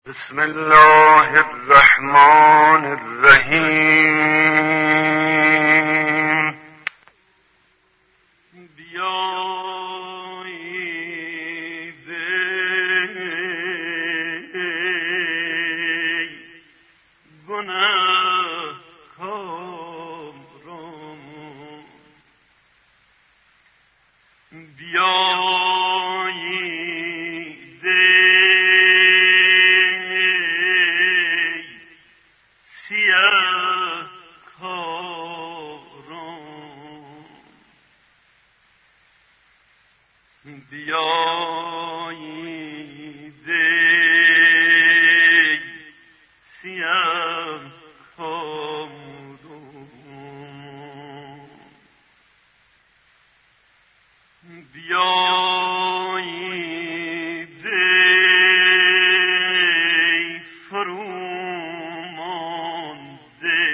بسم الله الرحمن الرحیم. بیایید ای گنهکاران، بیایید ای سیهکاران، بیایید ای سیهکاران، بیایید ای فرومانده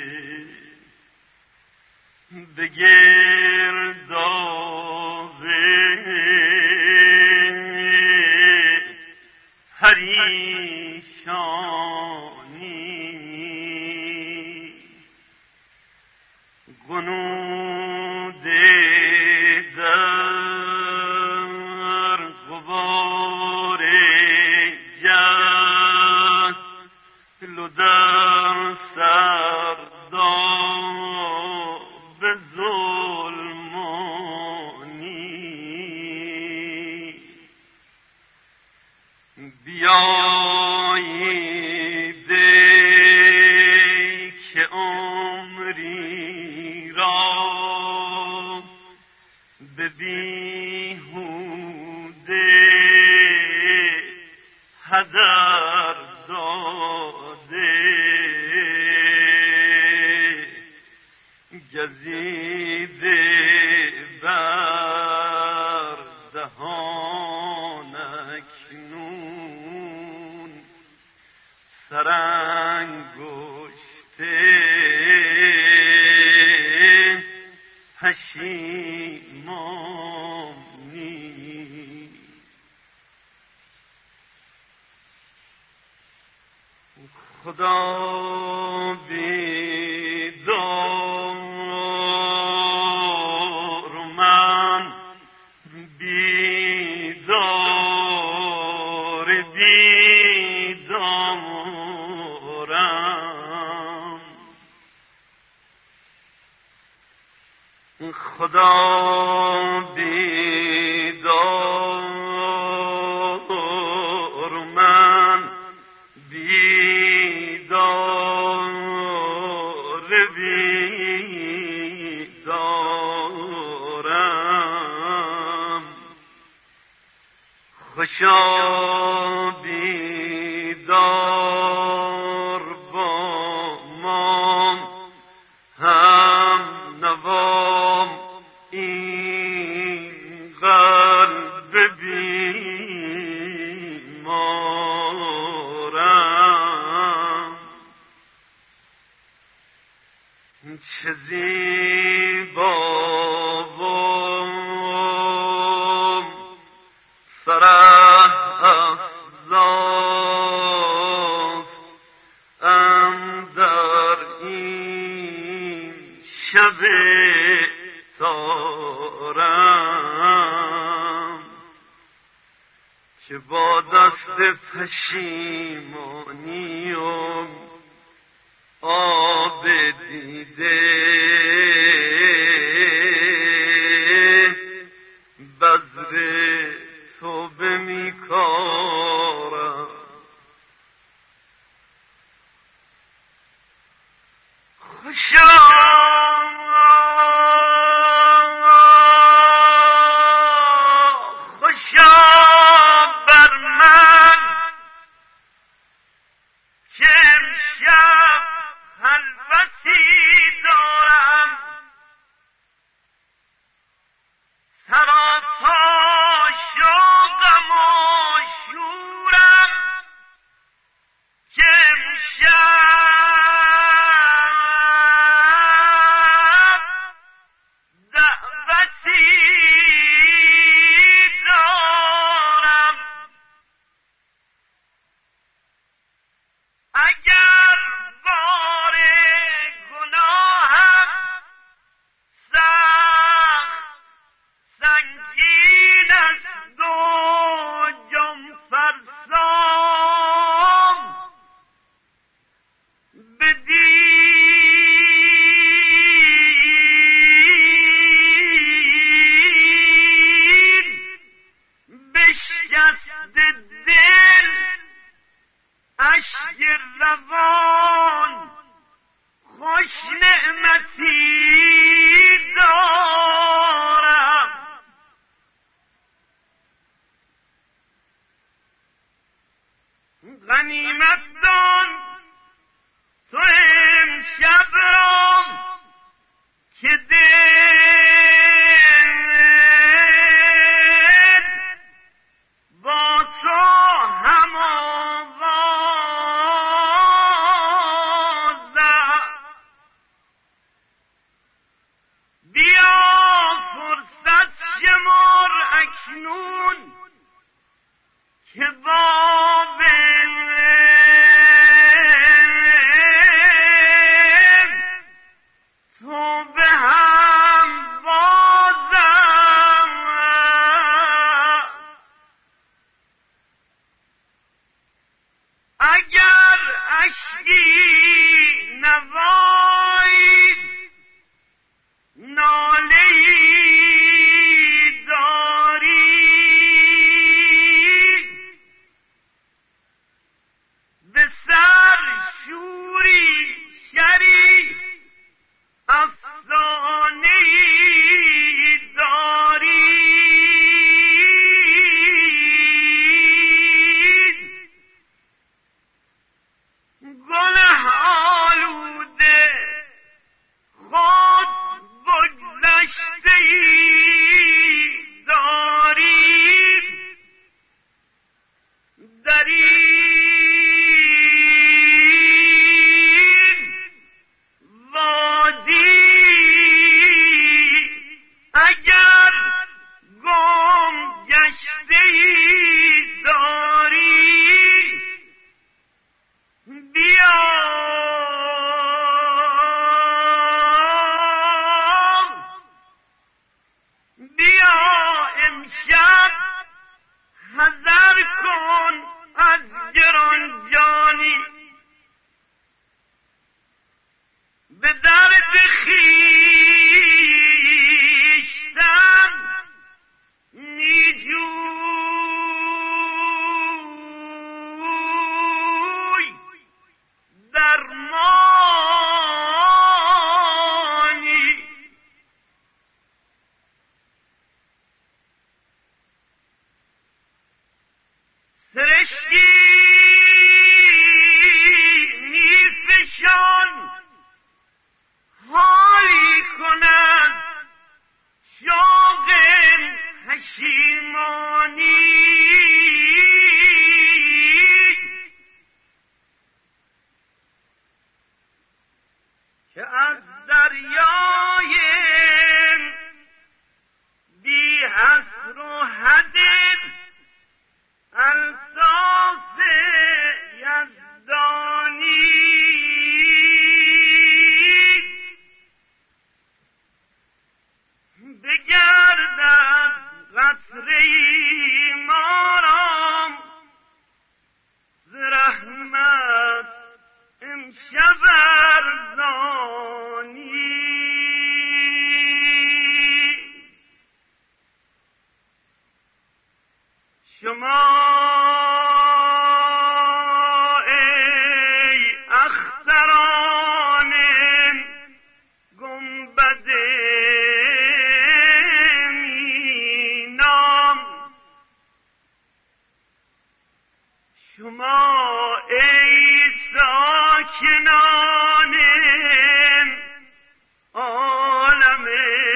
به گرداب پریشانی، غنوده در غبار جهل و در سرداب ظلمانی، بیایید ای که عمری را به بیهوده هدر داده، گزیده بر دهان اکنون سرانگشته پشیمانی. خدا بیدار و من بیدارم، خدا بیدار و من بیدارم، خوشا بیدار با ما هم نوام این قلب بیمارم، چه زیبا و فرح افزاست اندر این شب تارم، که با دست پشیمانی و آب دیده بذر توبه میکارم. خوشا بر من که امشب خلوتی دارم، سراپا شوقم و شورم که امشب اشک روان خوش نعمتی دارم. غنیمت دان تو امشب را که دل با تو هم آواز است. بیا فرصت شمار اکنون که باب تو به هم بازم. اگر اشکی نوایی ناله‌ای داری به سر شوری شری افسانه‌ای داری گنه آلوده خود بگذشته‌ای داری در این وادی اگر گم گشته‌ای داری بیا امشب حذر کن از گرانجانی به درد خویشتن میجوی درمانی. سرشکی میفشان حالی کند شوق پشیمانی که از دریای بی حصر و حد انصاف یزدانی بگردد قطره‌ای ما را ز رحمت امشب ارزانی. شما ای اختران گنبد مینام، شما ای ساکنان عالم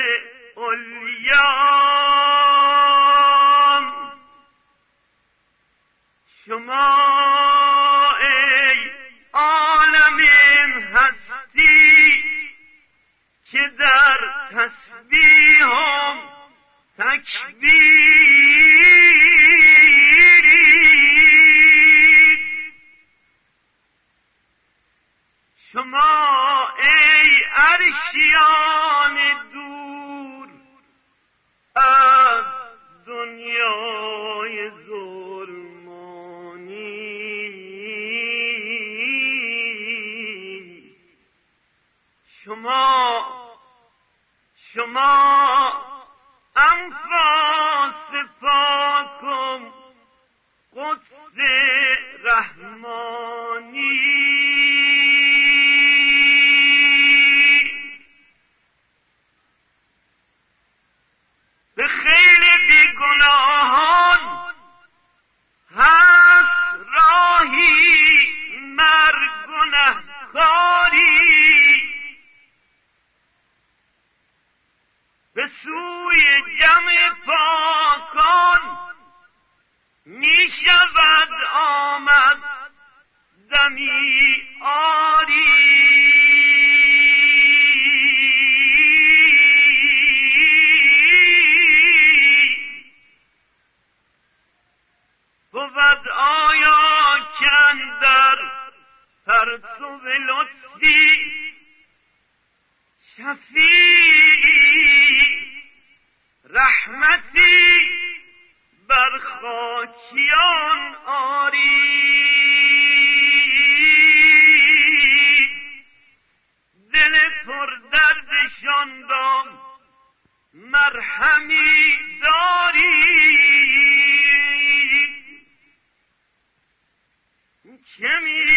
علیا، شما ای عالم هستی که در تسبیحم تکبیرید، شما ای عرشیان دور از دنیای ظلمانی، شما انفاس پاکم قدس رحمانی. دمی آری بود آیا کندر پرتو لطفی شفیعی رحمتی بر خاکیان آری دل پر دردشان را مرهمی داری که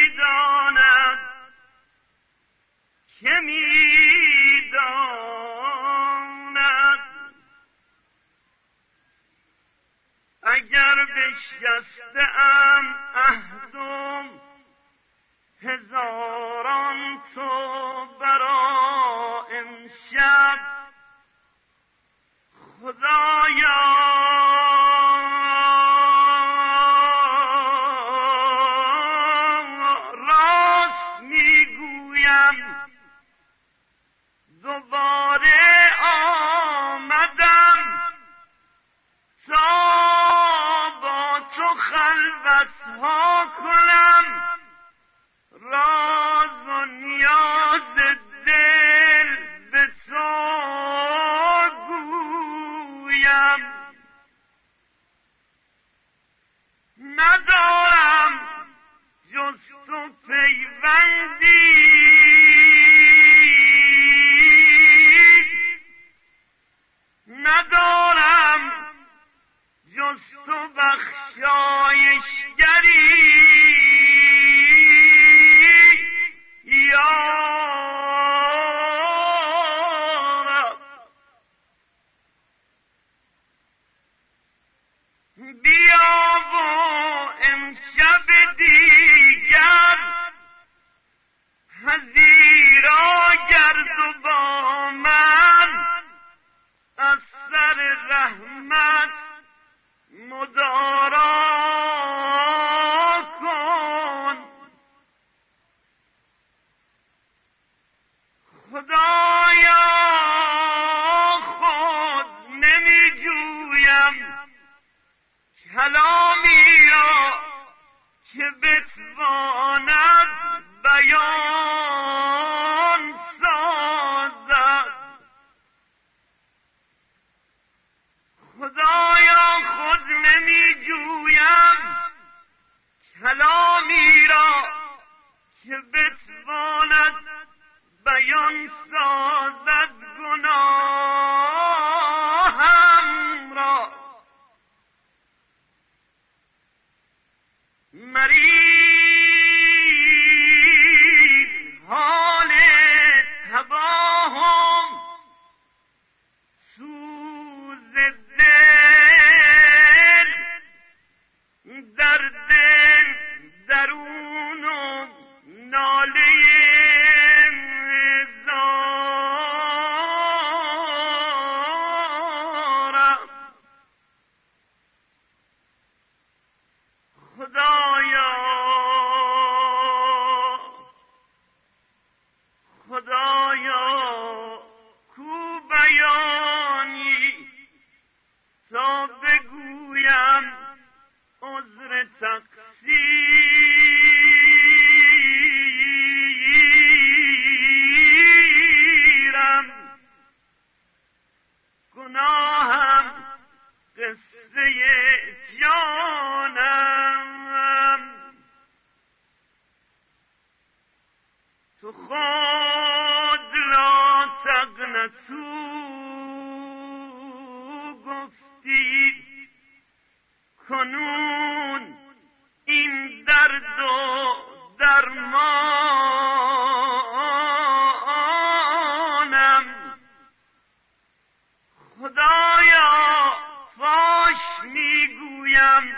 میداند اگر بشکسته ام عهدم هزاران تو برا امشب خدایا دوباره آمدم تا با تو خلوتها کنم راز و نیاز دل به تو گویم ندارم جز تو پیوندی ندارم جز تو بخشایشگری یا رب بیا و امشب دیگر پذیرا گرد و با من از سر رحمت مدارا کن خدایا خود نمی جویم کلامی را که بتواند بیان سازد خدایا خود نمی جویم کلامی را که بتواند بیان سازد گناهم را مرید حال تباهم سوز دل درد درون و ناله زارم خدایا کو بیانی تا بگویم عذر تقصیرم گناهم قصه جانم تو خود لا تقنطوا گفتی کنون این درد و درمانم خدایا فاش میگویم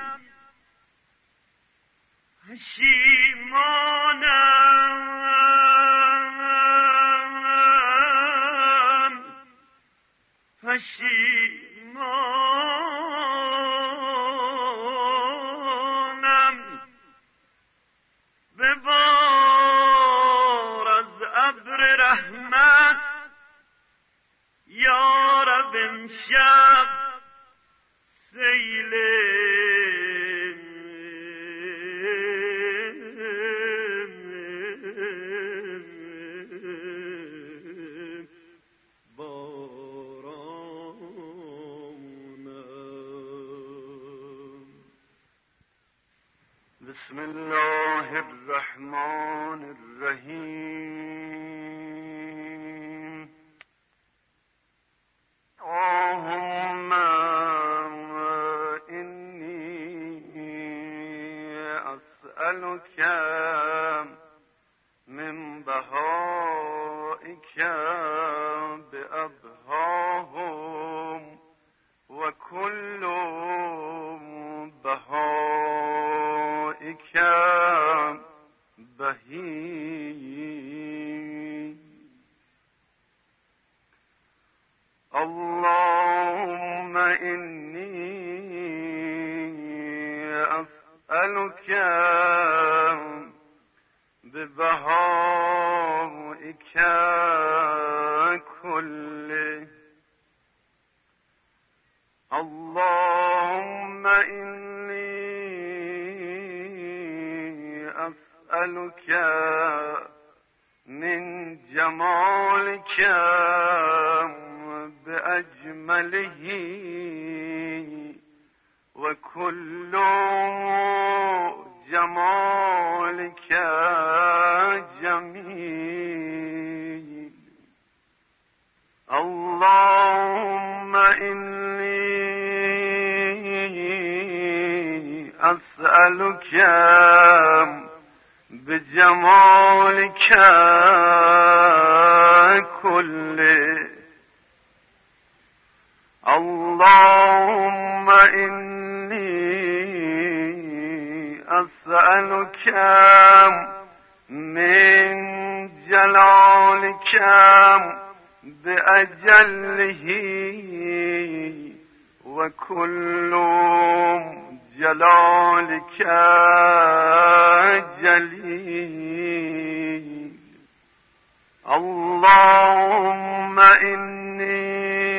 پشیمانم به الرحمن الرحيم. اللهم إني أسألك من بهائك بأبهاهم وكل بهائك بهي. اللهم إني أسألك ببهائك كله. اللهم إني أسألك من جمالك بأجمله وكل جمالك جميل. اللهم إني أسألك بجمالك كله. اللهم إني أسألك من جلالك بأجله وكل جلالك جليل. اللهم إني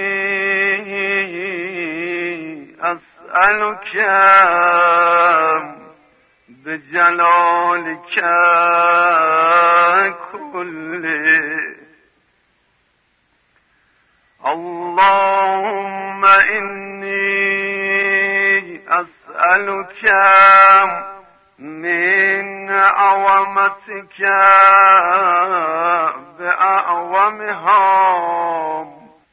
أسألك بجلالك كله. اللهم إني أسألك من عظمتك بأعظمها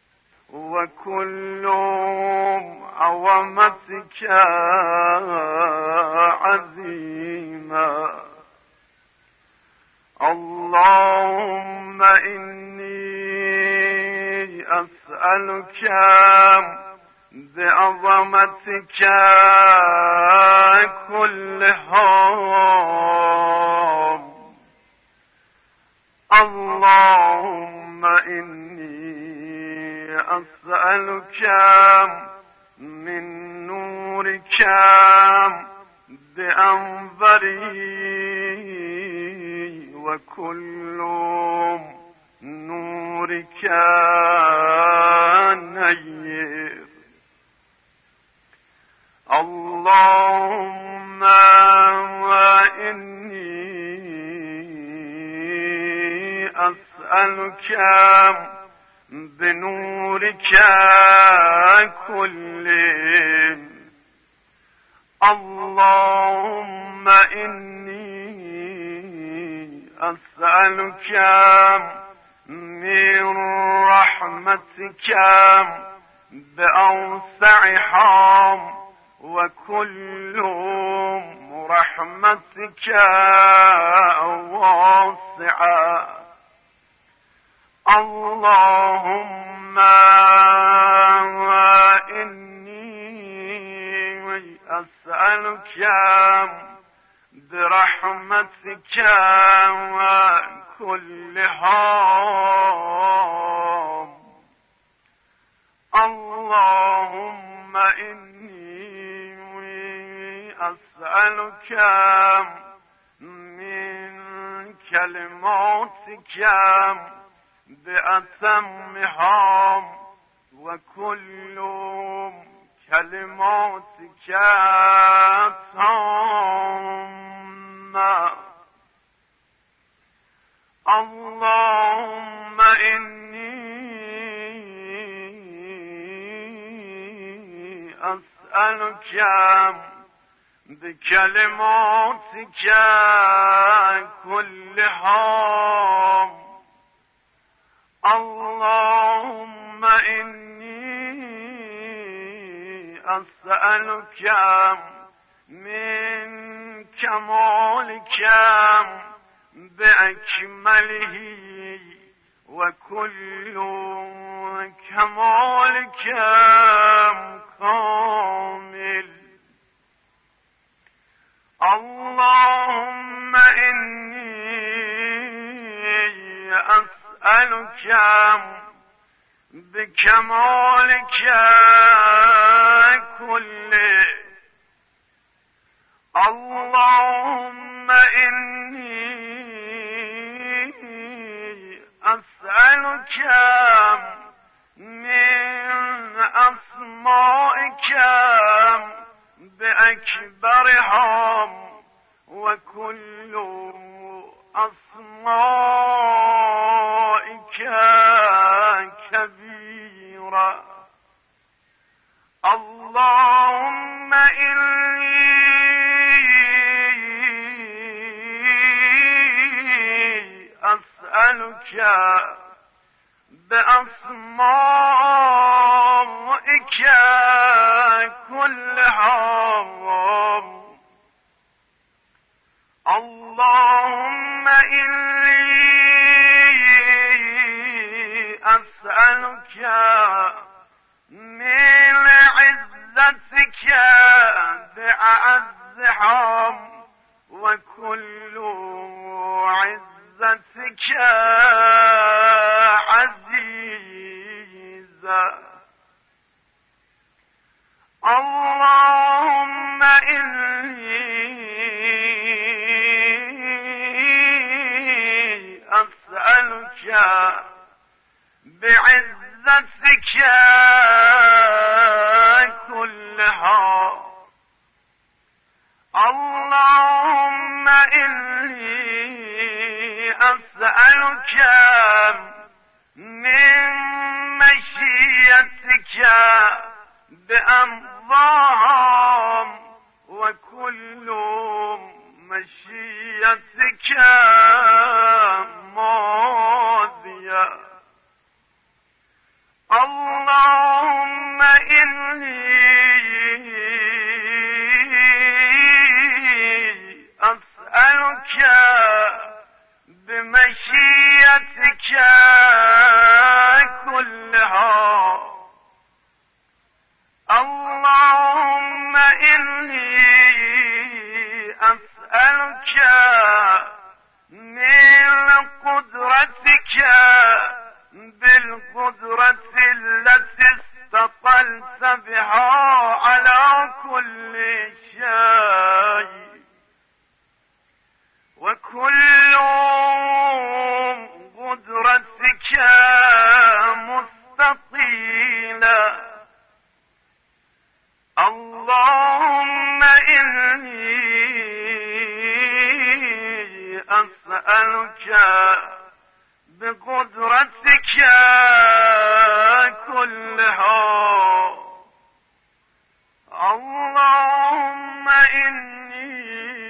وكل عظمتك عظيمة. اللهم إني أسألك بعظمتك كلها. اللهم إني أسألك من نورك بأنظري وكل نورك نير. اللهم إني أسألك بنورك كله. اللهم إني أسألك من رحمتك بأوسعها وكل رحمتك واسعة. اللهم إني أسألك برحمتك كلها. اللهم إني أسألك من كلماتك بأتمها وكل كلماتك تامة. اللهم إني أسألك بكلماتك برحم. اللهم إني أسألك من كمالك بأكمله، وكل كمالك كامل. اللهم إني أسألك بكمالك كله. اللهم إني أسألك من أسمائك بأكبرها، وكل أسمائك كبيرة. اللهم إني أسألك بأسمائك كلها. اللهم إني أسألك من عزتك بأعزها، وكل عزتك عزيزة. اللهم إني أسألك بعزتك كلها. اللهم إني أسألك من مشيئتك بأمضاها، وكل مشيئتك ماضية. اللهم إني أسألك بمشيئتك كلها. اللهم إني أسألك من قدرتك بالقدرة التي استطلت بها على كل شيء، وكل قدرتك مستطيلة. اللهم إني أسألك بقدرتك كلها. اللهم إني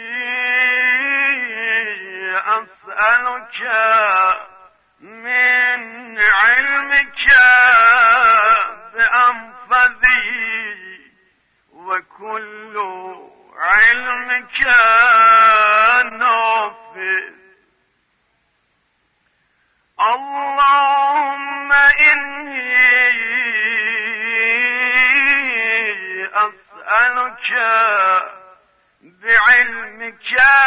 أسألك من علمك بأنفذه، وكل علمك نافذ. اللهم إني أسألك بعلمك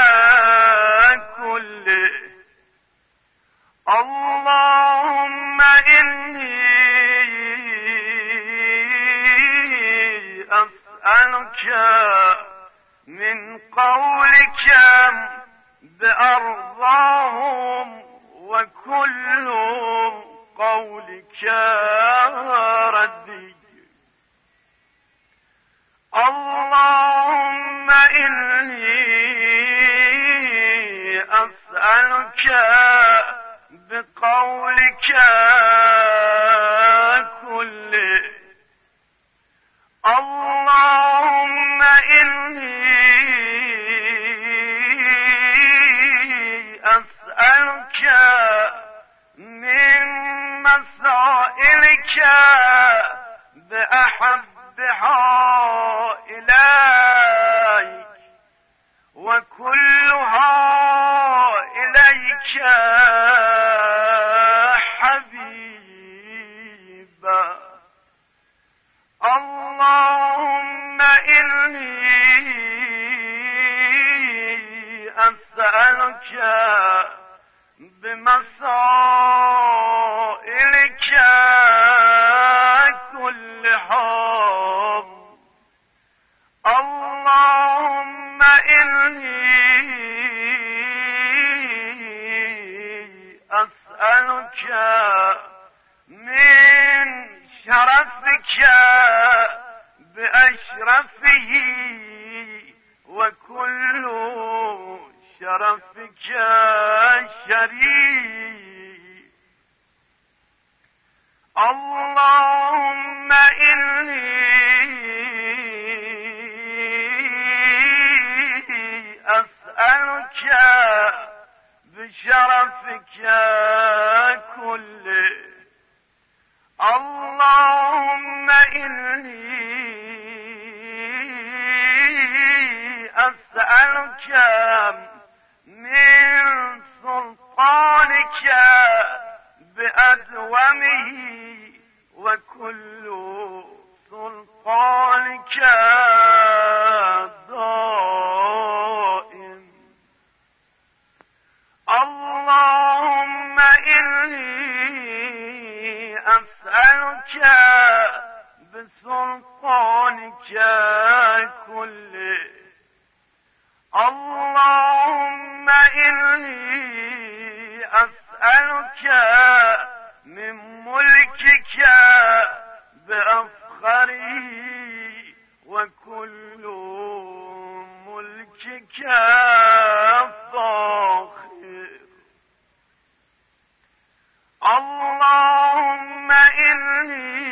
كله. اللهم إني أسألك من قولك بأرضاهم، وكل قولك ردي. اللهم إني أسألك بقولك كله. اللهم إني أسألك حبيبا. اللهم إني أسألك بمسائلك كل حب. اللهم إني أسألك من شرفك بأشرفه وكل شرفك شريف. اللهم إني أسألك بشرفك كله. اللهم إني أسألك من سلطانك بأدومه وكل سلطانك دائم. اللهم إني أسألك بسلطانك كله. اللهم إني أسألك من ملكك بأفخره وكل ملكك فاخر. اللهم إني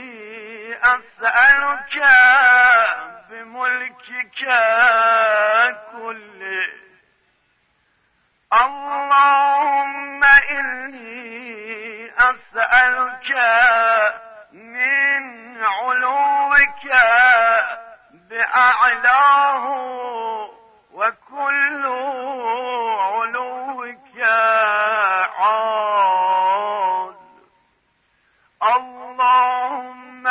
أسألك بملكك كله. اللهم إني أسألك من علوك بأعلاه وكل علوك عال. اللهم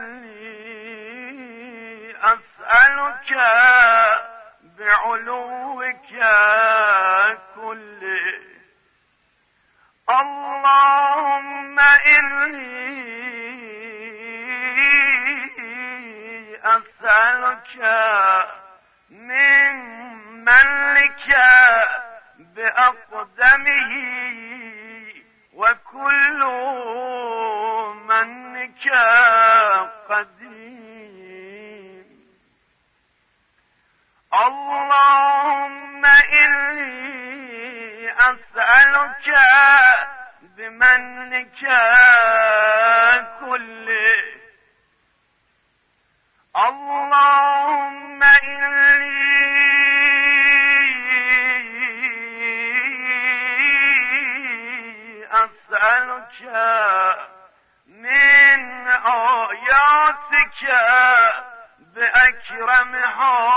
إني أسألك بعلوك كله. اللهم إني أسألك من منك بأقدمه وكل منك قديم. اللهم إني أسألك بمنك كله. اللهم إني أسألك من آياتك بأكرمها